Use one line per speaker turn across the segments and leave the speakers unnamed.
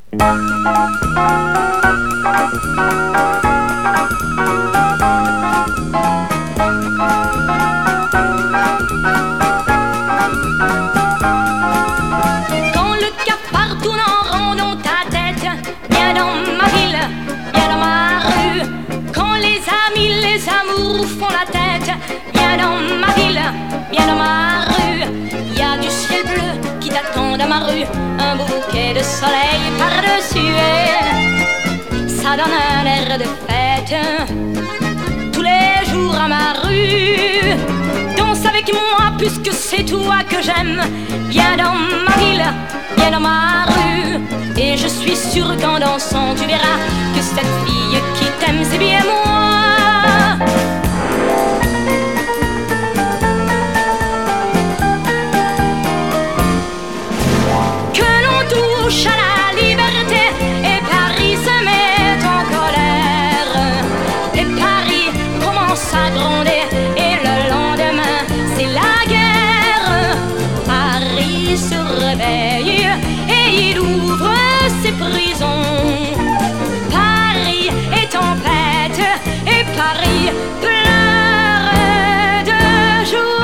Viens dans ma rue, il y a du ciel bleu qui t'attend dans ma rue, un bouquet de soleil par-dessus elle. Ça donne un air de fête tous les jours à ma rue. Danse avec moi puisque c'est toi que j'aime. Viens dans ma ville, viens dans ma rue, et je suis sûre qu'en dansant tu verras que cette fille qui t'aime c'est bien moi. À la liberté et Paris se met en colère. Et Paris commence à gronder et le lendemain c'est la guerre. Paris se réveille et il ouvre ses prisons. Paris est en fête et Paris pleure de joie.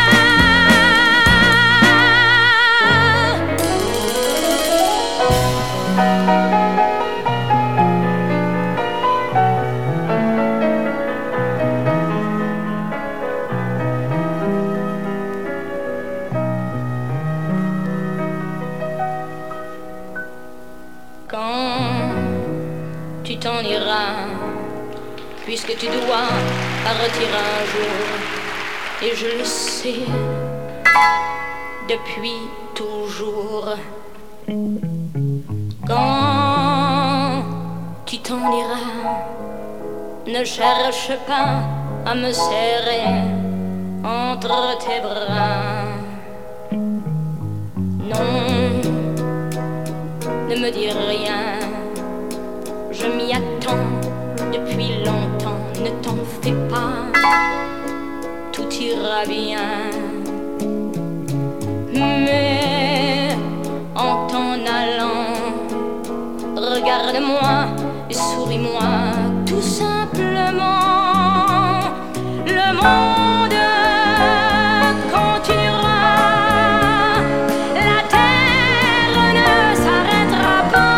T'en iras, puisque tu dois partir un jour, et je le sais depuis toujours. Quand tu t'en iras, ne cherche pas à me serrer entre tes bras. Non, ne me dis rien. Je m'y attends depuis longtemps, ne t'en fais pas, tout ira bien. Mais en t'en allant, regarde-moi et souris-moi tout simplement. Le monde continuera, la terre ne s'arrêtera pas.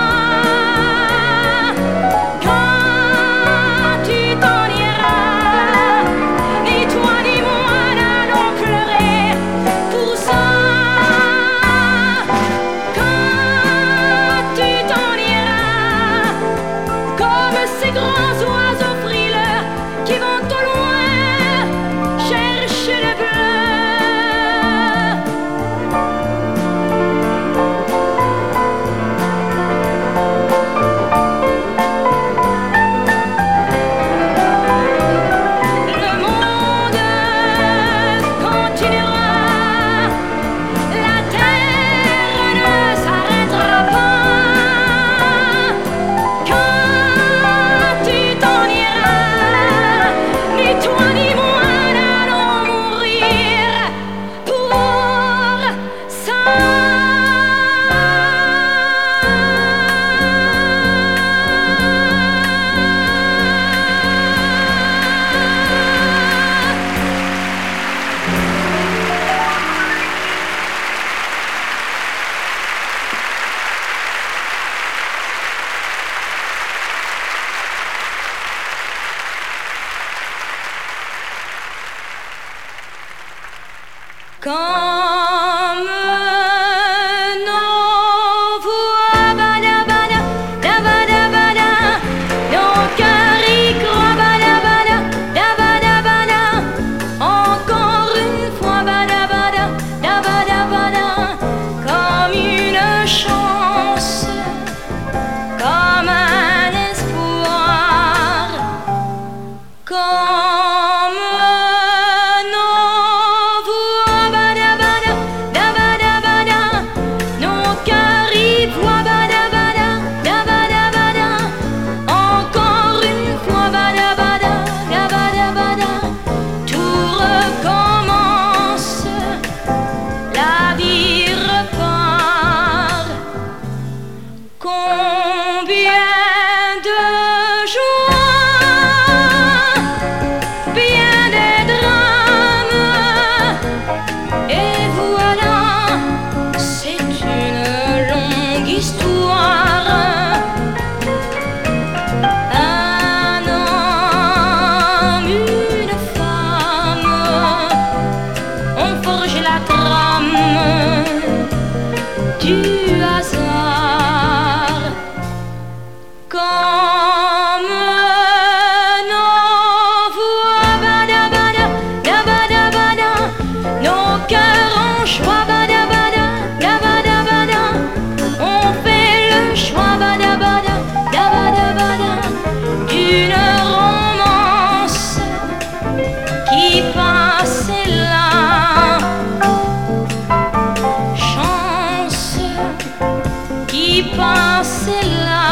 con
c'est là.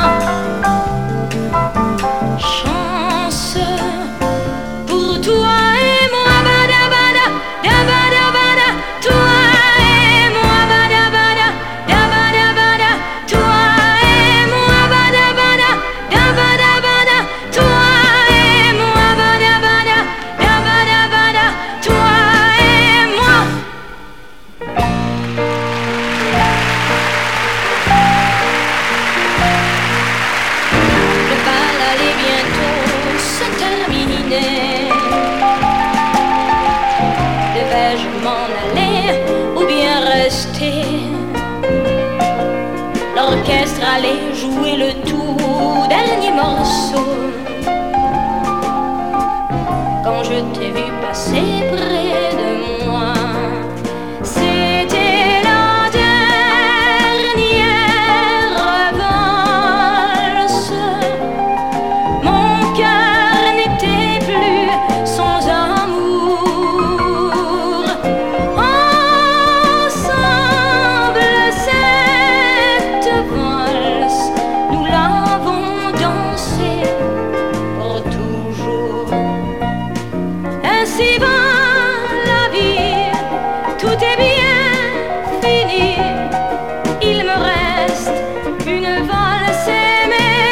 Chance pour toi et moi, bada bada, da bada bada, toi et moi, bada bada, da bada bada, toi et moi, bada bada, da bada bada, toi et moi, bada bada, da bada bada, toi et moi. Le bal allait bientôt se terminer. Devais-je m'en aller ou bien rester? L'orchestre allait jouer le tout dernier morceau. Quand je t'ai vu passer près de moi, c'était la dernière valse. Mon cœur n'était plus sans amour. Ensemble, cette valse, nous l'avons dansée pour toujours. Ainsi va la vie, tout est bien fini. Il me reste une valse et mes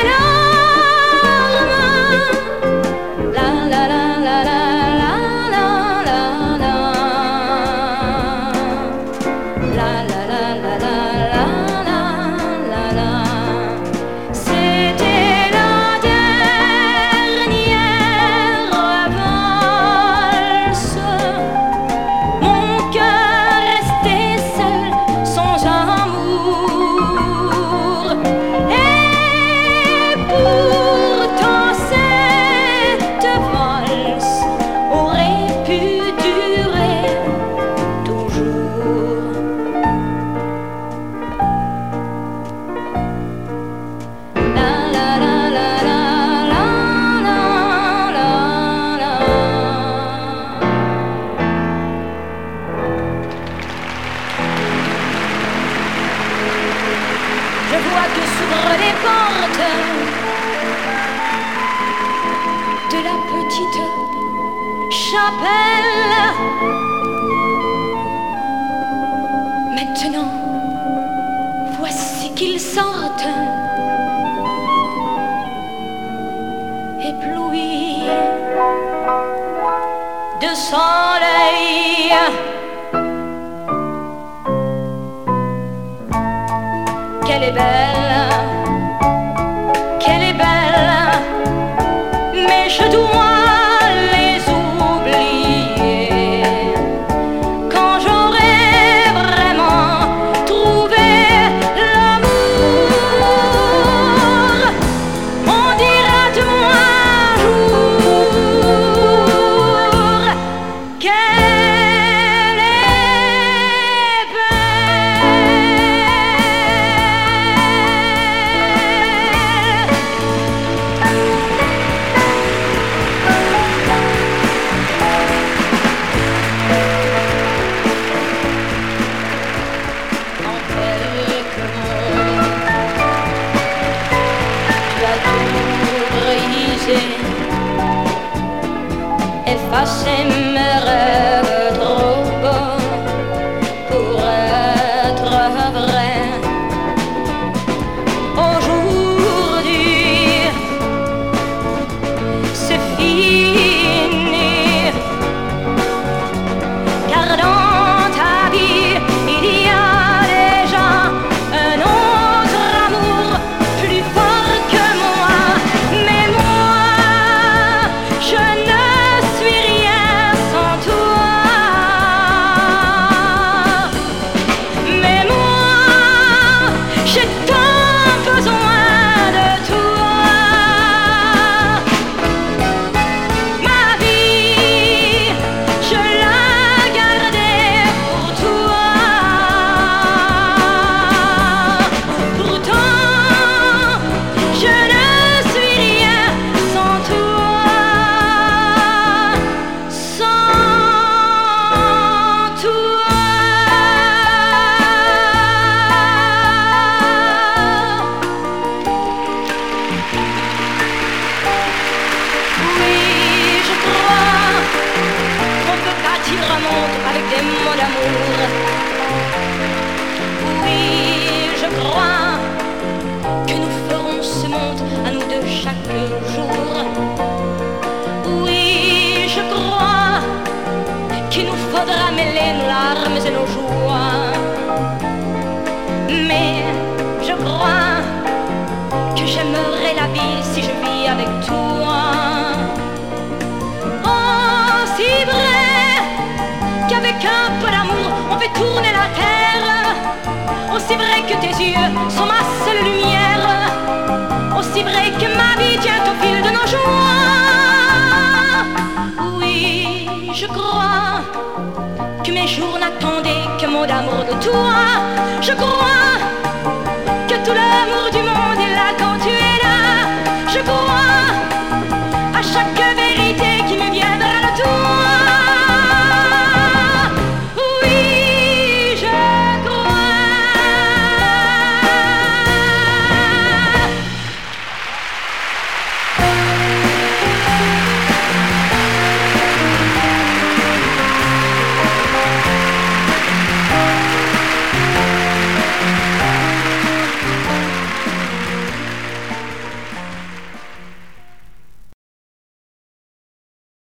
larmes. La la la la la la la la la. La la la la la la la la la. C'était la dernière valse. Mon cœur restait seul sans amour. Et pourtant cette valse aurait pu durer toujours. La la la la la la la la la. Je vois que s'ouvrent les portes de la petite chapelle. Maintenant, voici qu'ils sortent, éblouis de soleil. Qu'elle est belle, qu'elle est belle, mais je dois les oublier quand j'aurai vraiment trouvé l'amour. On dira de moi un jour qu'elle est belle. j'aimerais la vie si je vis avec toi. Oh, si vrai qu'avec un peu d'amour on fait tourner la terre. Aussi vrai que tes yeux sont ma seule lumière. Aussi vrai que ma vie tient au fil de nos joies. Oui, je crois que mes jours n'attendaient que mot d'amour de toi. Je crois